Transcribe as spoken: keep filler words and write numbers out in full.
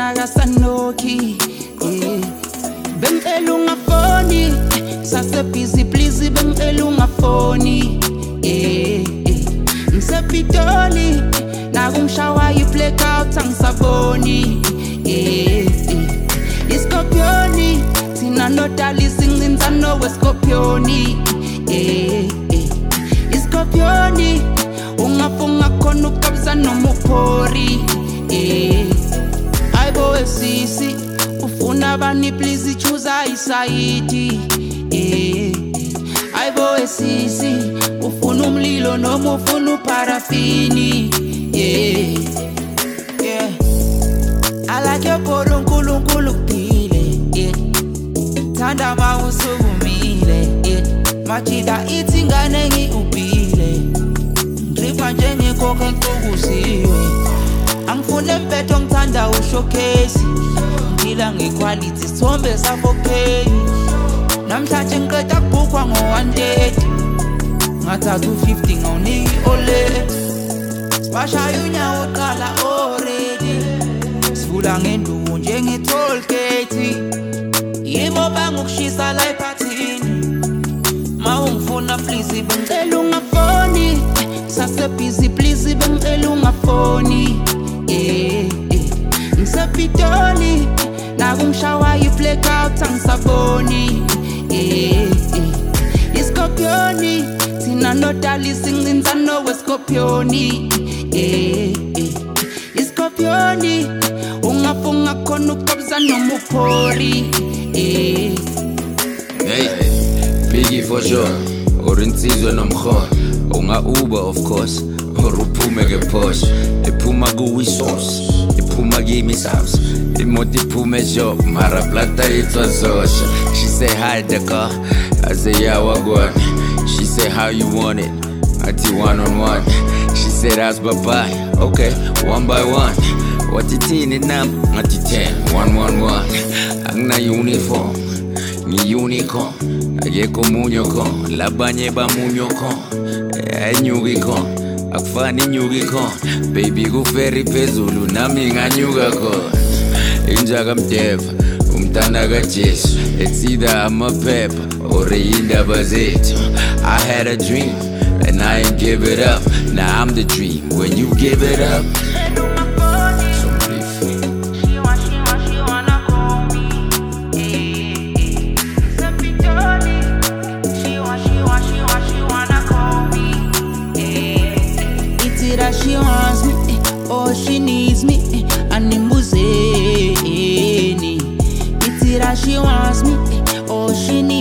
ngakasanoki bengicela ungafoni sase busy please bengicela ungafoni ngisepitoli nakungishawa i-blackout angisaboni iskopioni thina nodalisa incinza noweskopioni iskopioni ungafunga khona ukukabisa noma uphori ayibo esisi ufuna bani please choose isayidi ayibo esisi ufuna umlilo noma ufuna uparafini yeah yeah I like your polo nkulu nkulu kuphile yeah thanda mawusukumile yeah majida ithi ngane ngiubhile dripa njengekhoke nkokusiwe angifune mpetho ngithanda ushowcase ngila ngequality sithombe safokhey namhlanje ngiqeda kubhukwa ngo one thirty ngathatha u fifty ngawuniki ole sibashaya unyawo qala already sivula ngenduku njenge toll gate yibo bangukushisa la ephathini mawungifuna please bengicela ungafoni sase busy please bengicela ungafoni eh ngisepitoli nakungishawa i-blackout angisaboni eh iskopioni thina nodalisa incinza noweskopioni eh iskopioni ungafunga khona ukukabisa noma uphori eh hey Biggie for sure or insizwe nomkhona unga Uber of course or uphume ke Porsche ephuma kuwisource ephuma kimi house imoti iphume shop mara plata itwazosha she say hi the car I say yeah wagwan she say how you want it ati one on one she said ask bye bye okay one by one what it in nam ati ten one one one angna uniform ni unicorn ayeko munyoko labanye ba munyoko enyugiko akufani nyugiko baby kuferi phezulu nami nganyuka khona injaka mdeva umntana kaJesu it's either amaphepha or indaba zethu I had a dream and I ain't give it up now I'm the dream when you give it up she wants me, oh she needs me, animbuzeni. It's that she wants me, oh she needs